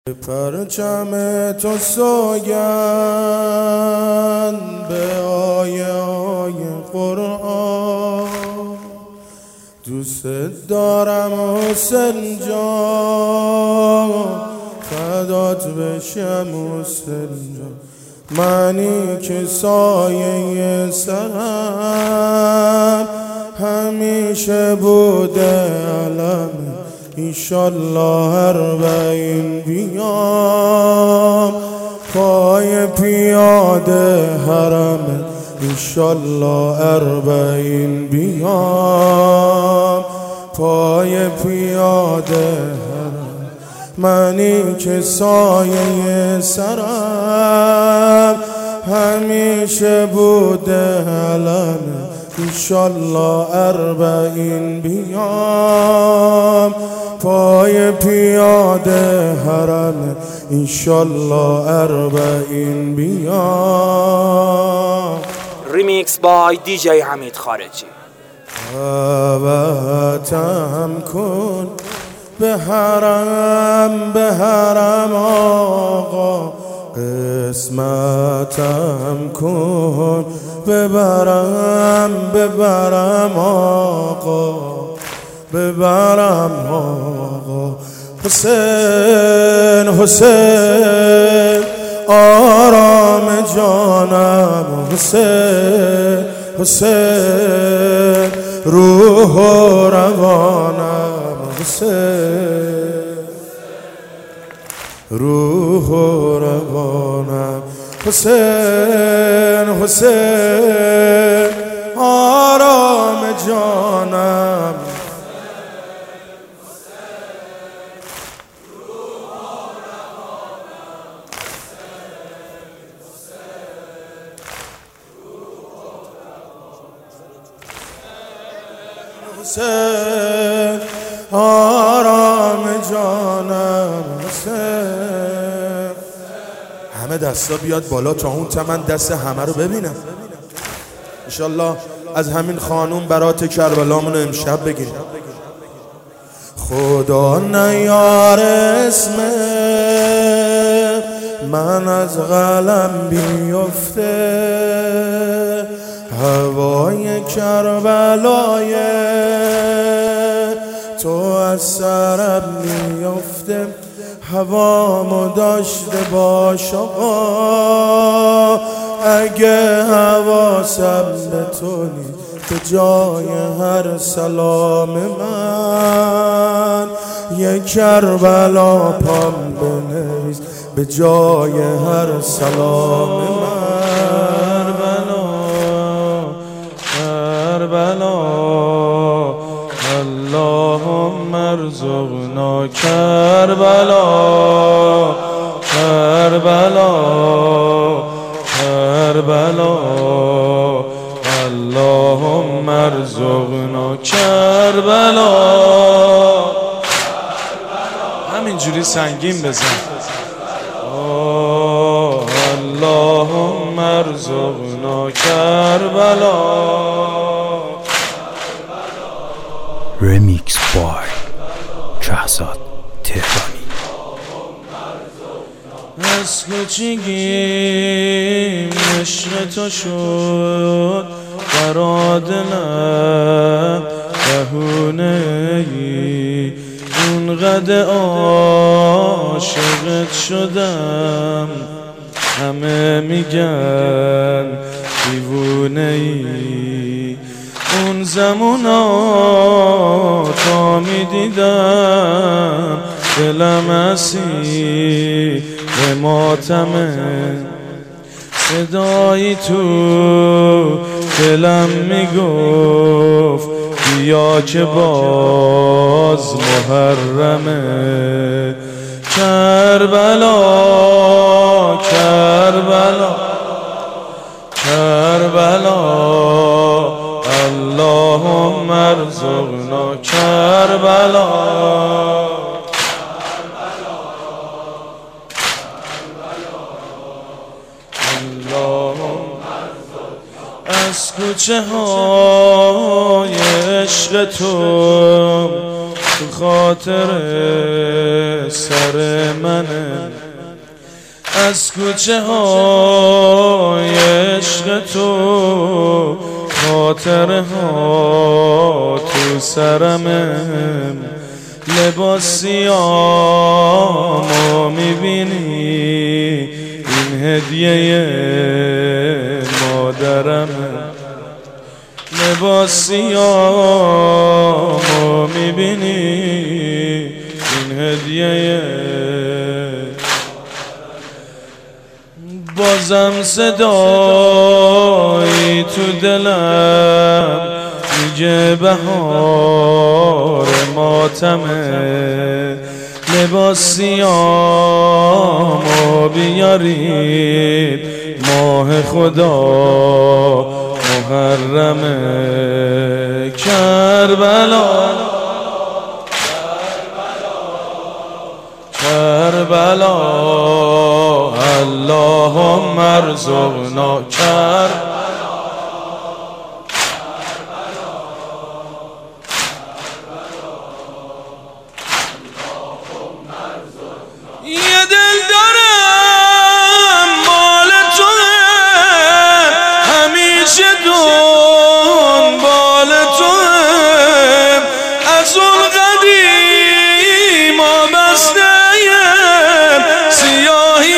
پرچم تو سوگند به آیه های قرآن، دوست دارم حسین جان، فدات بشم حسین جان. منی که سایه سرم همیشه بوده علم، ایشالله اربعین بیام پای پیاده حرم، ایشالله اربعین بیام پای پیاده حرم. منی که سایه سرم همیشه بوده علم، ایشالله اربعین بیام پای پیاده حرم، ایشالله اربعین بیام. ریمیکس بای دیجی حمید خارجی. دعوتم کن به حرم، به حرم آقا، قسمتم کن ببرم، ببرم آقا، ببرم آقا. حسین حسین آرام جانم، حسین حسین روح و روانم، حسین روح و روانم. حسین حسین آرام جانم، حسین آرام جانم، حسین. همه دستا بیاد بالا تا اون تمن دست همه رو ببینم. انشالله از همین خانوم برات کربلامونو امشب بگیریم. خدا نیار اسم من از قلم بیفته، هوای کربلای تو از سرم میفته. هوامو داشته باش آقا، اگه حواسم به تو نیست، به جای هر سلام من یک کربلا پام بنویس، به جای هر سلام من. کربلا اللهم ارزقنا کربلا، کربلا کربلا اللهم ارزقنا کربلا. همینجوری سنگین بزن. اللهم ارزقنا کربلا. ریمیکس بای شهزاد تهرانی. از کوچگیم عشق تو شد برا دلم بهونه ای، اونقدر عاشقت شدم همه میگن دیوونه ای. اون زمونا تا میدیدم دلم اسیر به ماتمه، صدایی تو دلم میگفت بیا که باز محرمه. کربلا کربلا کربلا اللهم ارزقنا کربلا. از کوچه های عشق تو خاطر سر منه، از کوچه های عشق تو خاطره ها تو سرمه لباس سیامو میبینی این هدیه مادرمه لباس سیامو میبینی این هدیه بازم صدایی تو دلم میگه بهار ماتمه لباس سیامو بیارید ماه خدا محرمه کربلا کربلا اللهم ارزقنا کربلا یه دل دارم مال توه همیشه دنبال توه از اون قدیم آبسته سیاهی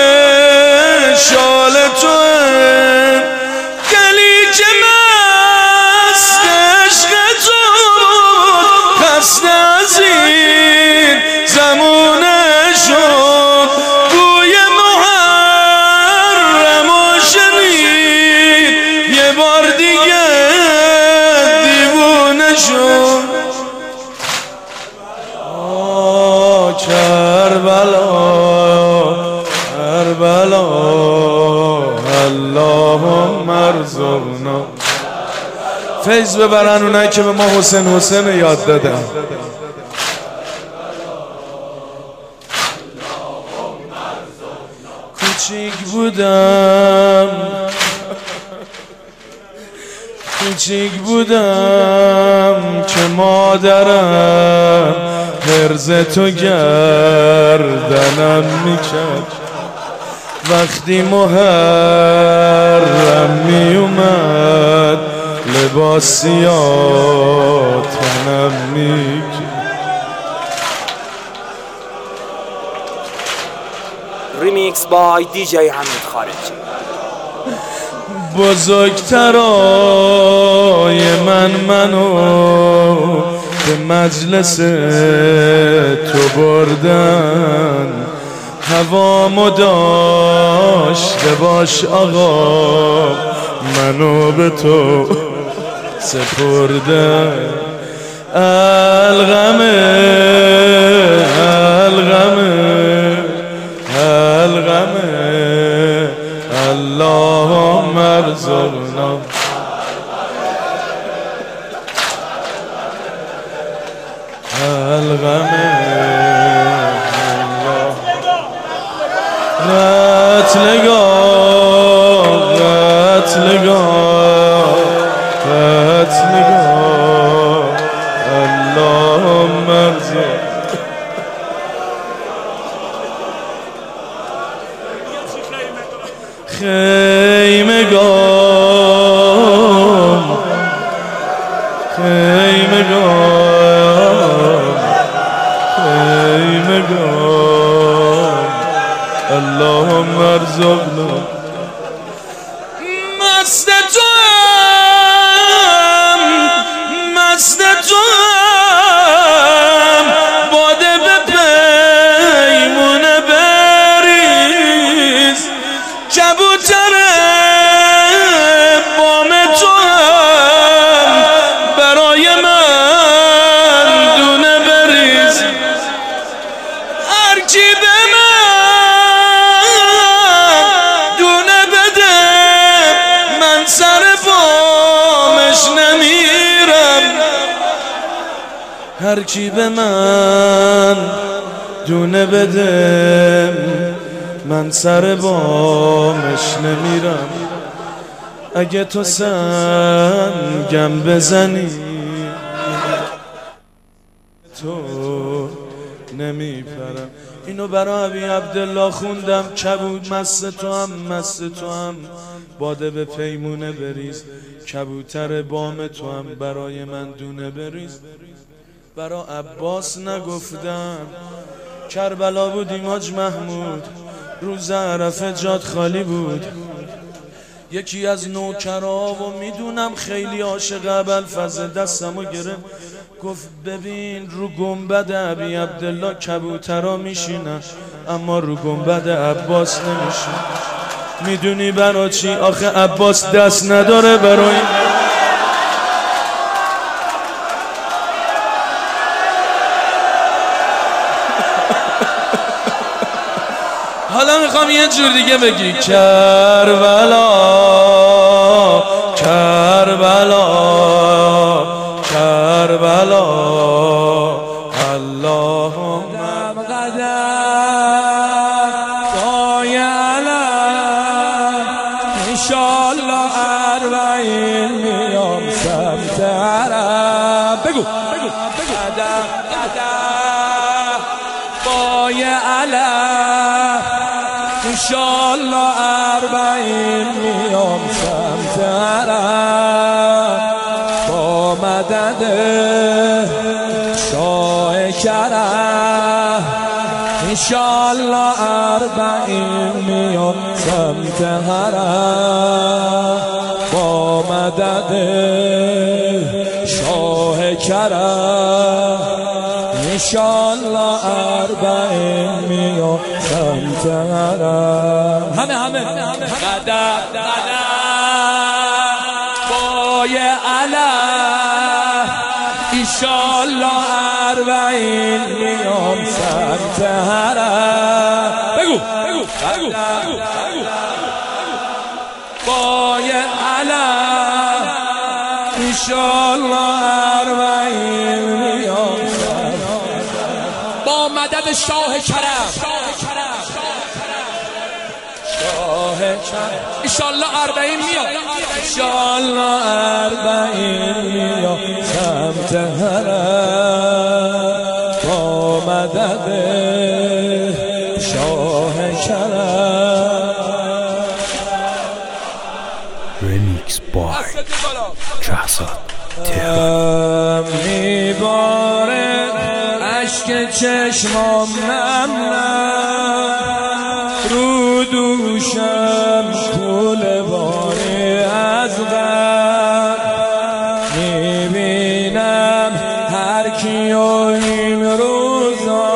شال توه گلی که مست عشق تو خسته از این زمونه شد بوی محرم و شنید یه بار دیگه دیوونه شد کربلا کربلا اللهم ارزقنا فیض ببرن اونایی که به ما حسین یاد دادن کوچیک بودم که مادرم هرز تو گردنم میکرد وقتی محرم میومد لباس سیاه تنم میکرد ریمیکس بای دیجی حمید خارجی بزرگترای منو به مجلس تو بردن هوامو داشته باش آقا منو به تو سپردن الغمه اللهم ارزقنا الغمه قتلگاه اللهم ارزقنا خیمگان اللهم ارزقنا مست توام باده به پیمونه بریز کبوتر بام توام برای من دونه بریز هر کی به من دونه بده من سر بامش نمیرم هر کی به من دونه بده من سر بامش نمیرم اگه تو سنگم بزنی تو نمیپرم اینو برا ابی عبدالله خوندم. کبود مست تو هم باده به پیمونه بریز، کبوتر بام تو هم برای من دونه بریز. برا عباس نگفتم کربلا بودیم حاج محمود، روز عرفه جاد خالی بود. یکی از نوکرها و میدونم خیلی عاشق ابوالفضل دستمو گرفت، گفت ببین رو گنبد ابی عبدالله کبوترها میشینن اما رو گنبد عباس نمیشین. میدونی برا چی؟ آخه عباس دست نداره برای حالا میخوام یه جور دیگه بگی کربلا کربلا کربلا اللهم پای علم انشالله اربعین میام سمت حرم. بگو پای علم انشالله اربعین میام سمت حرم، با مدد شاه کرم انشالله اربعین میام سمت حرم، با مدد شاه کرم انشالله اربعین میام سمت حرم. همه قدم پای علم انشالله اربعین میام سمت حرم. بگو پای علم انشالله اربعین میام با مدد شاه کرم انشالله اربعین میام انشالله اربعین میام سمت حرم، با مدد شاه کرم. رمیکس بای شهزاد تهرانی. میباره عشق چشمام نم رو دوشم طول باری از غم، میبینم هر کیو این روزا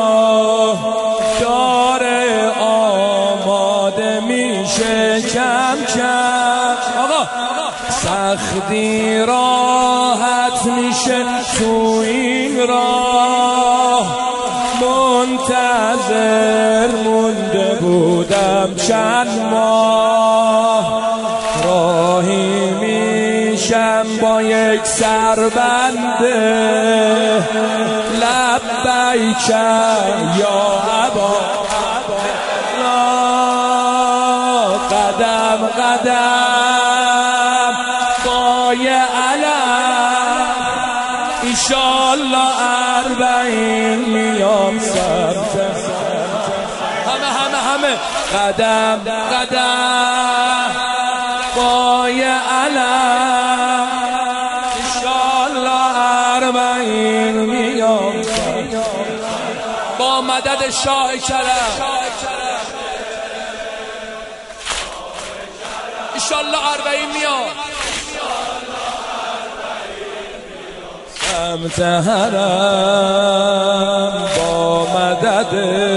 داره آماده میشه کم کم. آقا سختی راحت میشه تو این راه، منتظر مونده بودم چند ماه، راهی میشم با یک سربنده لبیک یا ابا، قدم پای علم انشالله اربعین میام سمت همه قدم پای علم انشالله اربعین میام با مدد شاه کرم انشالله اربعین میام سمت حرم، با مدد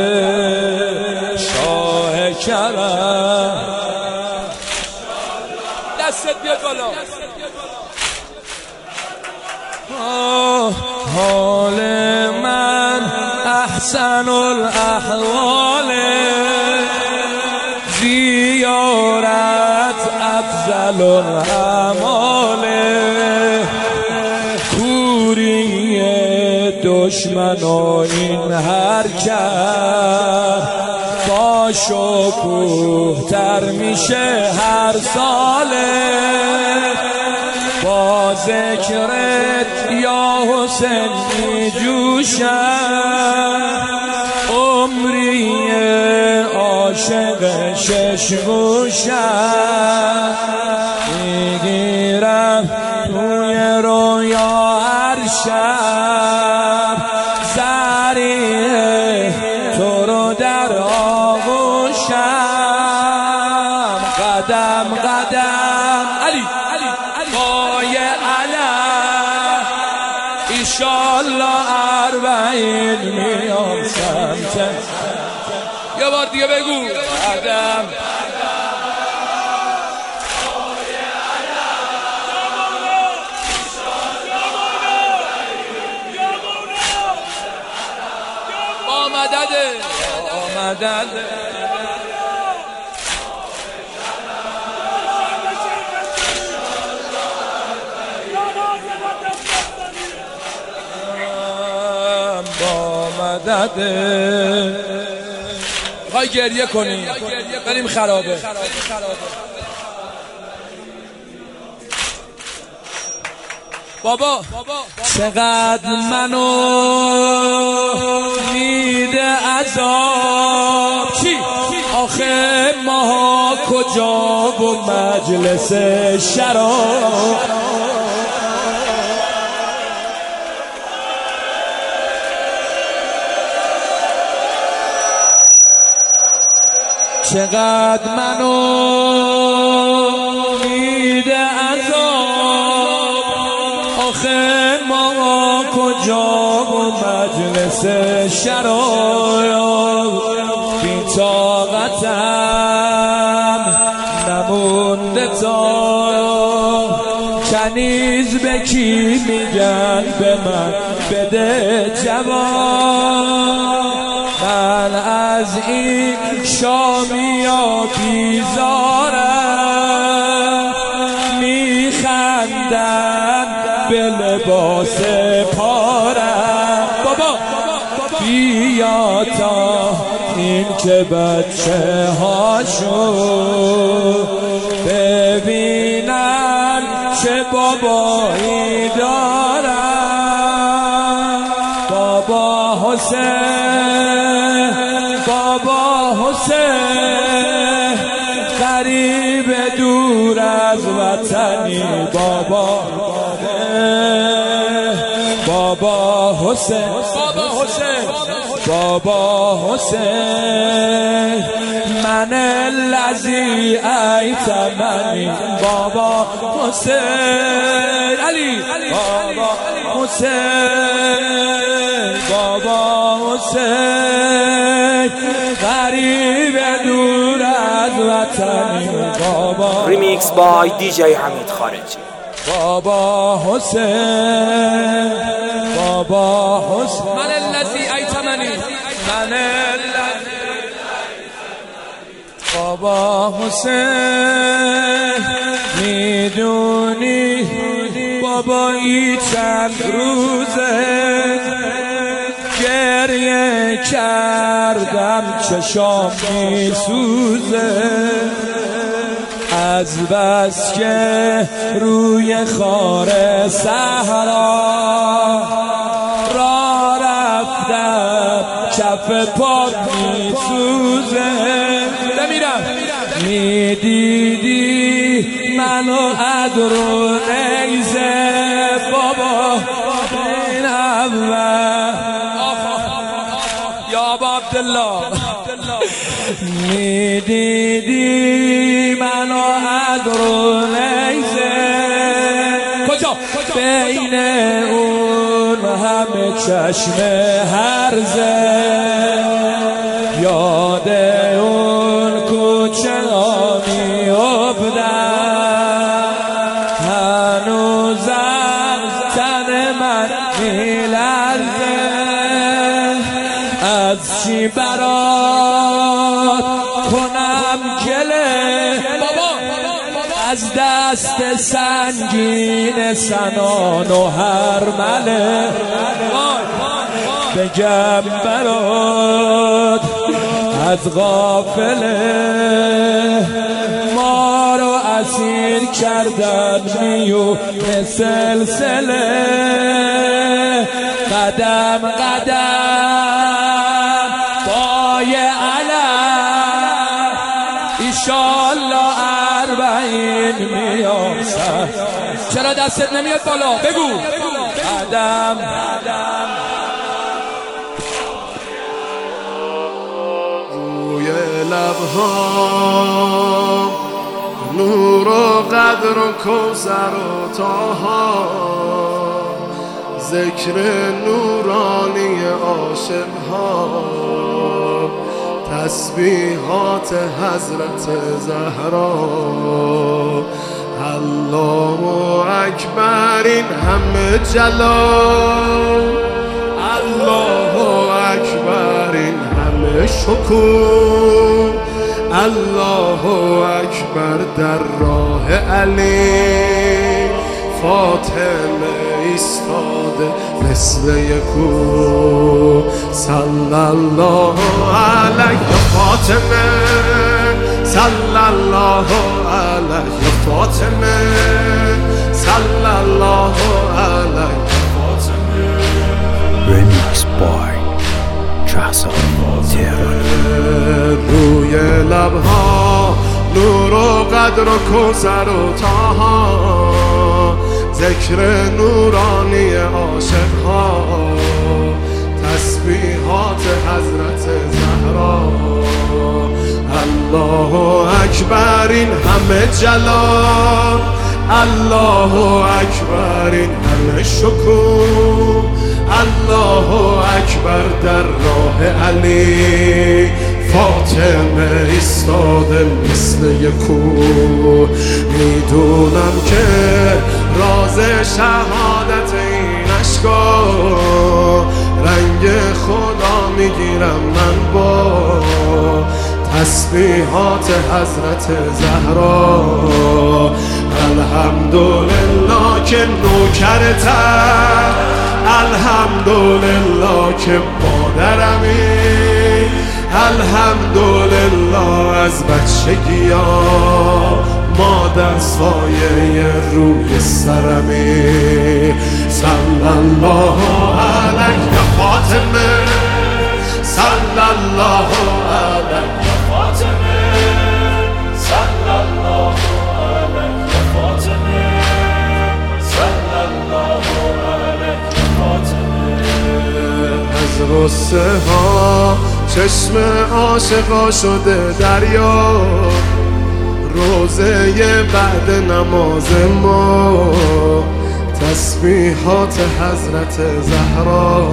شاه کرم. دستت بیاد بالا. حال من احسن الاحوال، زیارت افضل الاعمال، کوری دشمن و این حرکت با شکوه تر میشه هر ساله، با ذکرت یا حسین می جوشم، عمری عاشق شش گوشم میگیرم توی رویا هر شب سریع تو رو در آغوشم قدم قدم علی پای علم ایشالله 40 میام سمت یه بار دیگه بگو قدم با مدده خواهی گریه کنی بریم خرابه بابا چقدر منو میده عذاب چی؟ آخه ما کجا و مجلس شراب چقدر منو میده عذاب آخه ما کجا و مجلس شراب بی طاقتم نمونده تا کنیز به کی میگن به من بده جواب من از این شامیا بیزارم میخندن به لباس پارم بابا بیا تا این که بچه هاشو ببینن چه بابایی دارن بابا حسین غریب دور از وطنی بابا حسین من الذی ایتمنی بابا حسین علی بابا حسین غریب دور از وطنی بابا ریمیکس بای دیجی حمید خارجی بابا حسین من الذی ایتمنی بابا حسین میدونی بابا ای چند روزه گریه کردم چشام میسوزه از بس که روی خار صحرا را رفتم کف پا میسوزه بمیرم میدیدی منو از رو نیزه بابا این اول یا ابا عبدالله میدیدی منو از رو نیزه کجا بین اون همه چشم هرزه یاد اون کوچه ها میافتم هنوزم تن من میلرزه از چی برات کنم گله از دست سنگین سنان و هرمله بگم برات از غافله ما رو اسیر کردن میو سلسله قدم قدم پای علم انشالله 40 میاسد. چرا دستت نمیاد بالا؟ بگو قدم روی لبها نور و قدر و کوثر و طاها، ذکر نورانی عاشقها، تسبیحات حضرت زهرا. الله اکبر این همه جلال، الله اکبر این همه شکوه، الله اکبر در راه علی. فاطمه ایستاده مثل یکو، صلی الله علیه فاطمه، صلی الله علیه فاطمه، صلی الله علیه فاطمه. Remix by جهزاد تهرانی. روی لبها نور و قدر و کوثر و طاها، ذکر نورانی عاشقها، تسبیحات حضرت زهرا. الله اکبر این همه جلال، الله اکبر این همه شکوه، الله اکبر در راه علی. فاطمه ایستاده مثل یکو، میدونم که راز شهادت این اشکا، رنگ خدا میگیرم من با تسبیحات حضرت زهرا. الحمدلله که نوکرتم، الحمدلله که مادرمی، الحمدلله از بچگیا مادر سایه روی سرمی. صلی الله علیه فاطمه، صلی الله علیه فاطمه، صلی الله علیه فاطمه، صلی الله علیه فاطمه. از غصه ها چشم عاشقا شده دریا، روزه بعد نماز ما تسبیحات حضرت زهرا.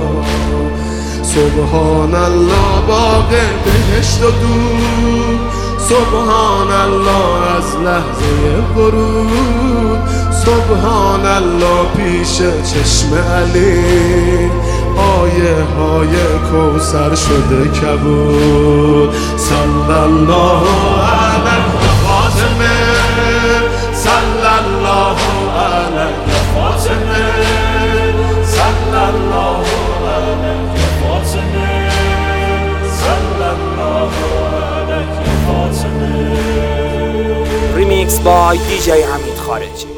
سبحان الله باغ بهشت و دور، سبحان الله از لحظه ورود، سبحان الله پیش چشم علی، آیه های کوثر شده کبود. صلی الله علیه فاطمه، صلی الله علیه فاطمه، صلی الله علیه فاطمه، صلی الله علیه فاطمه. ریمیکس بای دیجی حمید خارجی.